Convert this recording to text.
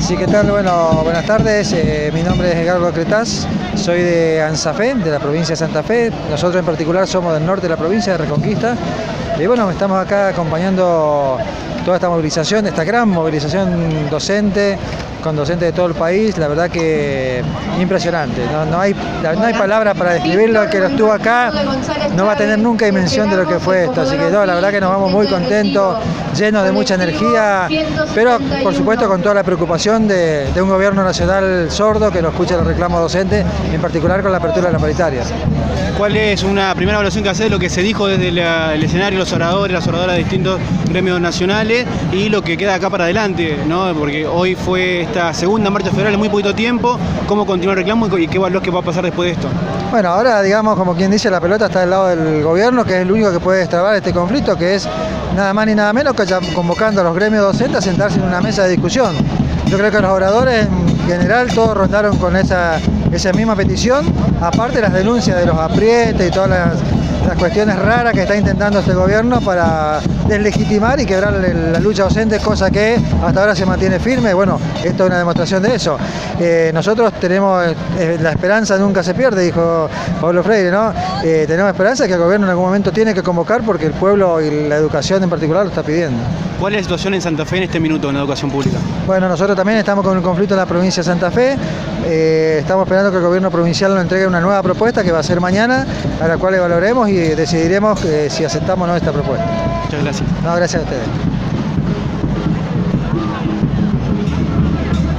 Sí, ¿qué tal? Bueno, buenas tardes. Mi nombre es Edgardo Cretaz, soy de Ansafé, de la provincia de Santa Fe. Nosotros en particular somos del norte de la provincia de Reconquista. Y bueno, estamos acá acompañando toda esta movilización, esta gran movilización docente, con docentes de todo el país. La verdad que impresionante. No hay palabras para describirlo. El que lo estuvo acá no va a tener nunca dimensión de lo que fue esto. Así que no, la verdad que nos vamos muy contentos, llenos de mucha energía, pero por supuesto con toda la preocupación de un gobierno nacional sordo que no escucha los reclamos docentes, en particular con la apertura de las paritarias. ¿Cuál es una primera evaluación que hace de lo que se dijo desde el escenario, los oradores, las oradoras de distintos gremios nacionales y lo que queda acá para adelante, ¿no? Porque hoy fue esta segunda marcha federal en muy poquito tiempo. ¿Cómo continúa el reclamo y qué evaluás que va a pasar después de esto? Bueno, ahora digamos, como quien dice, la pelota está del lado del gobierno, que es el único que puede destrabar este conflicto, que es nada más ni nada menos que convocando a los gremios docentes a sentarse en una mesa de discusión. Yo creo que los oradores en general todos rondaron con esa misma petición, aparte las denuncias de los aprietes y todas las cuestiones raras que está intentando este gobierno para deslegitimar y quebrar la lucha docente, cosa que hasta ahora se mantiene firme. Bueno, esto es una demostración de eso. Nosotros tenemos la esperanza nunca se pierde, dijo Pablo Freire, ¿no? Tenemos esperanza que el gobierno en algún momento tiene que convocar porque el pueblo y la educación en particular lo está pidiendo. ¿Cuál es la situación en Santa Fe en este minuto en la educación pública? Bueno, nosotros también estamos con un conflicto en la provincia de Santa Fe. Estamos esperando que el gobierno provincial nos entregue una nueva propuesta que va a ser mañana, a la cual evaluaremos y decidiremos si aceptamos o no esta propuesta. Muchas gracias. No, gracias a ustedes.